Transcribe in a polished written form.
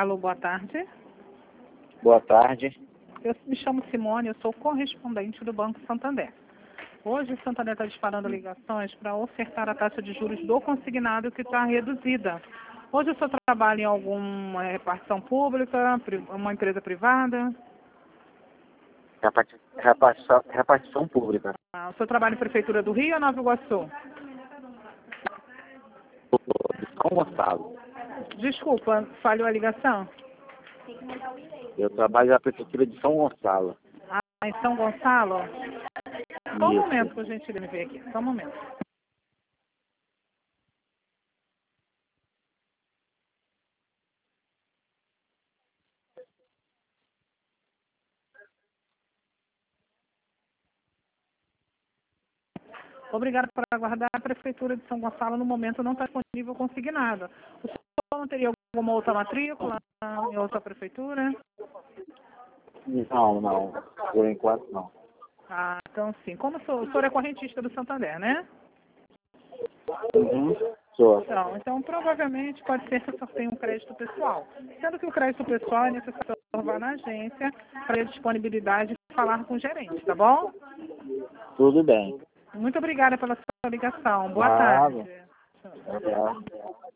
Alô, boa tarde. Boa tarde. Eu me chamo Simone, eu sou correspondente do Banco Santander. Hoje o Santander está disparando ligações para ofertar a taxa de juros do consignado que está reduzida. Hoje o senhor trabalha em alguma repartição pública, uma empresa privada? Repartição pública. O senhor trabalha em Prefeitura do Rio ou Nova Iguaçu? São Gonçalo. Desculpa, falhou a ligação? Eu trabalho na Prefeitura de São Gonçalo. Em São Gonçalo? Só um Isso. momento, por gentileza, me ver aqui. Só um momento. Obrigado por aguardar. A Prefeitura de São Gonçalo, no momento, não está disponível consignado. O senhor não teria alguma outra matrícula em outra prefeitura? Não. Por enquanto, não. Então sim. Como o senhor é correntista do Santander, né? Sou. Então, provavelmente pode ser que o senhor tenha um crédito pessoal. Sendo que o crédito pessoal é necessário vá na agência para a disponibilidade de falar com o gerente, tá bom? Tudo bem. Muito obrigada pela sua ligação. Boa tarde. Obrigado.